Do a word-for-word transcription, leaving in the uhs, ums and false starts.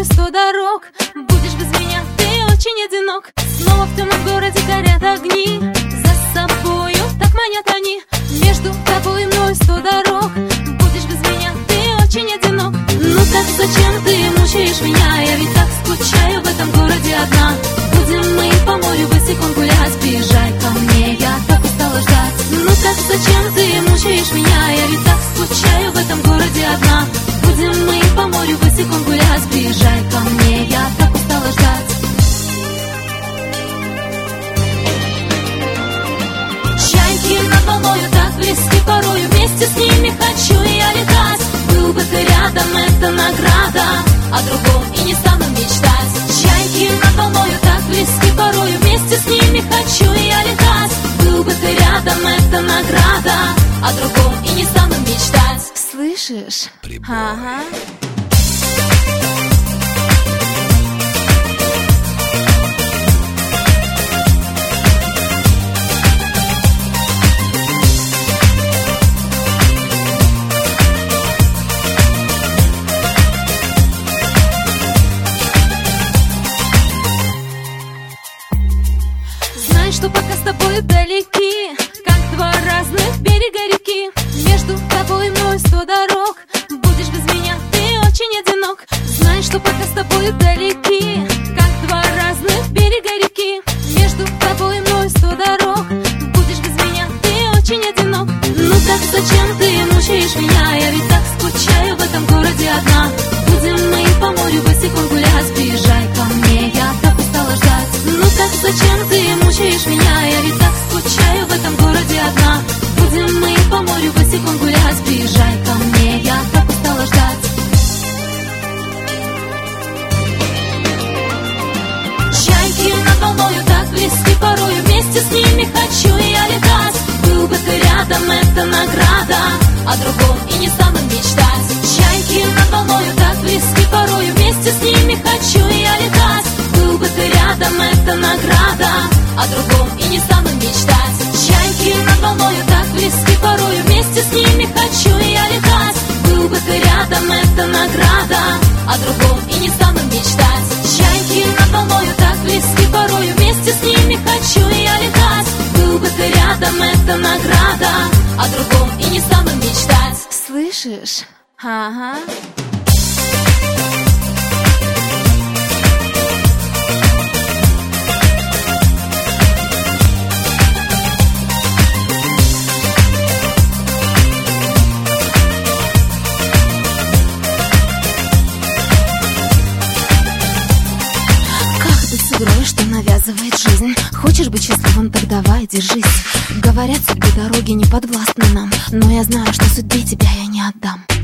сто дорог. Будешь без меня, ты очень одинок. Снова в темном городе горят огни, за собою так манят они. Между тобой и мной сто дорог. Будешь без меня, ты очень одинок. Ну так зачем ты мучаешь меня? Я ведь так скучаю в этом городе одна. Будем мы по морю босиком гулять, приезжай ко мне, я так устала ждать. Ну так зачем ты мучаешь меня? Я ведь так скучаю в этом городе одна. Будем мы по морю босиком гулять, приезжай ко мне, я так устала ждать. Чайки над волною так близки порою, вместе с ними хочу я летать. Был бы ты рядом, это награда, о другом и не стану мечтать. Чайки над волною так близки порою, вместе с ними хочу я летать. Был бы ты рядом, это награда, о другом и не стану мечтать. Слышишь? Прибой. Ага. Знай, что пока с тобой далеки, как два разных берега реки. Между тобой и мной сто дорог. Будешь без меня, ты очень одинок. Знай, что пока с тобой далеки, как два разных берега реки. Между тобой и мной сто дорог. Будешь без меня, ты очень одинок. Ну так зачем ты мучаешь меня? Я ведь так скучаю в этом городе одна. Будем мы по морю босиком гулять, приезжай ко мне, я так устала ждать. Ну так зачем ты мучаешь меня? Я ведь так скучаю в этом городе одна. Будем мы по морю босиком гулять, приезжай ко мне, я так устала ждать. Чайки над волною так близки порою, вместе с ними хочу я летать. Был бы ты рядом, это награда, о другом и не стану мечтать. Чайки над волною так близки порою, вместе с ними хочу я летать. Был бы ты рядом, это награда, о другом и не стану мечтать. Чайки над волною так близки порою, вместе с ними хочу я летать. Был бы ты рядом, это награда, о другом и не стану мечтать. Чайки над волною так близки порою, вместе с ними хочу я летать. Был бы ты рядом, это награда, о другом и не стану мечтать. Слышишь? Ага. Игрой, что навязывает жизнь. Хочешь быть счастливым, так давай, держись. Говорят, судьбы дороги не подвластны нам, но я знаю, что судьбе тебя я не отдам.